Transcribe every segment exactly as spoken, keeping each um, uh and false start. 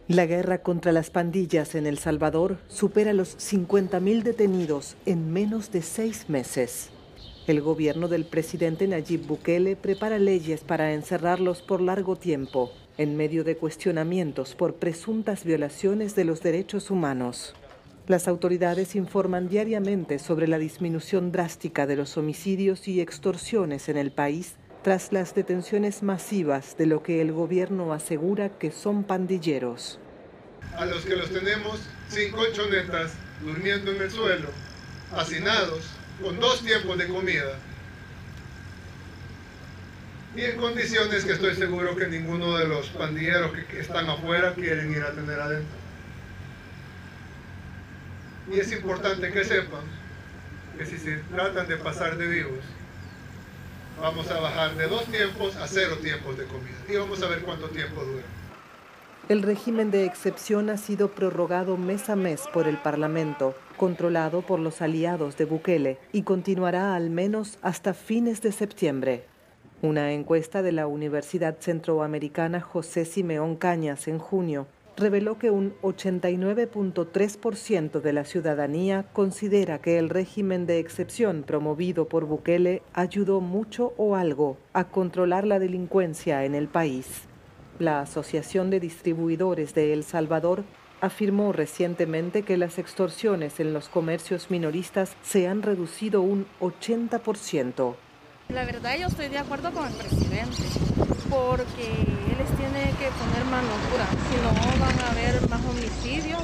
La guerra contra las pandillas en El Salvador supera los cincuenta mil detenidos en menos de seis meses. El gobierno del presidente Nayib Bukele prepara leyes para encerrarlos por largo tiempo, en medio de cuestionamientos por presuntas violaciones de los derechos humanos. Las autoridades informan diariamente sobre la disminución drástica de los homicidios y extorsiones en el país tras las detenciones masivas de lo que el gobierno asegura que son pandilleros. A los que los tenemos sin colchonetas, durmiendo en el suelo, hacinados, con dos tiempos de comida y en condiciones que estoy seguro que ninguno de los pandilleros que están afuera quieren ir a tener adentro. Y es importante que sepan que si se tratan de pasar de vivos, vamos a bajar de dos tiempos a cero tiempos de comida. Y vamos a ver cuánto tiempo dura. El régimen de excepción ha sido prorrogado mes a mes por el Parlamento, controlado por los aliados de Bukele, y continuará al menos hasta fines de septiembre. Una encuesta de la Universidad Centroamericana José Simeón Cañas en junio reveló que un ochenta y nueve punto tres por ciento de la ciudadanía considera que el régimen de excepción promovido por Bukele ayudó mucho o algo a controlar la delincuencia en el país. La Asociación de Distribuidores de El Salvador afirmó recientemente que las extorsiones en los comercios minoristas se han reducido un ochenta por ciento. La verdad yo estoy de acuerdo con el presidente, porque él les tiene que poner mano dura, si no van a haber más homicidios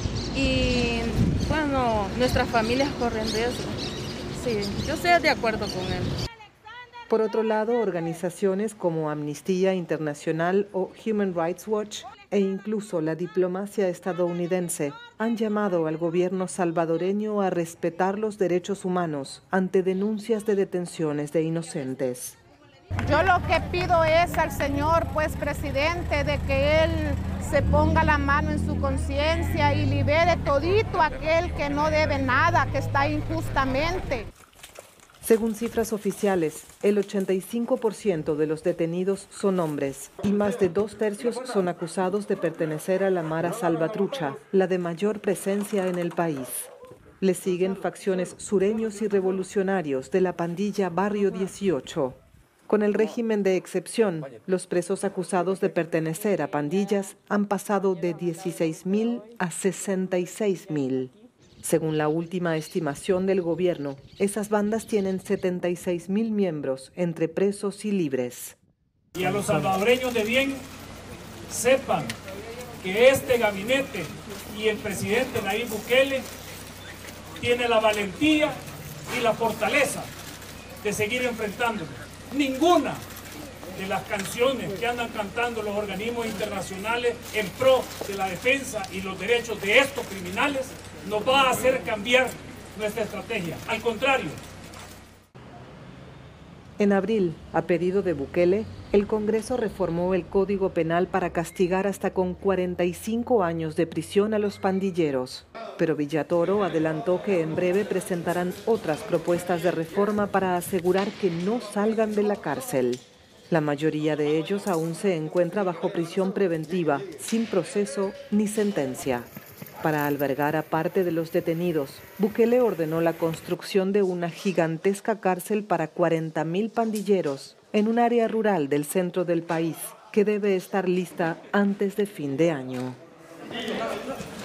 y bueno, nuestras familias corren riesgo. Sí, yo estoy de acuerdo con él. Por otro lado, organizaciones como Amnistía Internacional o Human Rights Watch e incluso la diplomacia estadounidense han llamado al gobierno salvadoreño a respetar los derechos humanos ante denuncias de detenciones de inocentes. Yo lo que pido es al señor pues presidente de que él se ponga la mano en su conciencia y libere todito aquel que no debe nada, que está injustamente. Según cifras oficiales, el ochenta y cinco por ciento de los detenidos son hombres y más de dos tercios son acusados de pertenecer a la Mara Salvatrucha, la de mayor presencia en el país. Le siguen facciones sureños y revolucionarios de la pandilla Barrio dieciocho. Con el régimen de excepción, los presos acusados de pertenecer a pandillas han pasado de dieciséis mil a sesenta y seis mil. Según la última estimación del gobierno, esas bandas tienen setenta y seis mil miembros entre presos y libres. Y a los salvadoreños de bien, sepan que este gabinete y el presidente Nayib Bukele tiene la valentía y la fortaleza de seguir enfrentándolo. Ninguna de las canciones que andan cantando los organismos internacionales en pro de la defensa y los derechos de estos criminales nos va a hacer cambiar nuestra estrategia. Al contrario. En abril, a pedido de Bukele, el Congreso reformó el Código Penal para castigar hasta con cuarenta y cinco años de prisión a los pandilleros. Pero Villatoro adelantó que en breve presentarán otras propuestas de reforma para asegurar que no salgan de la cárcel. La mayoría de ellos aún se encuentra bajo prisión preventiva, sin proceso ni sentencia. Para albergar a parte de los detenidos, Bukele ordenó la construcción de una gigantesca cárcel para cuarenta mil pandilleros en un área rural del centro del país, que debe estar lista antes de fin de año.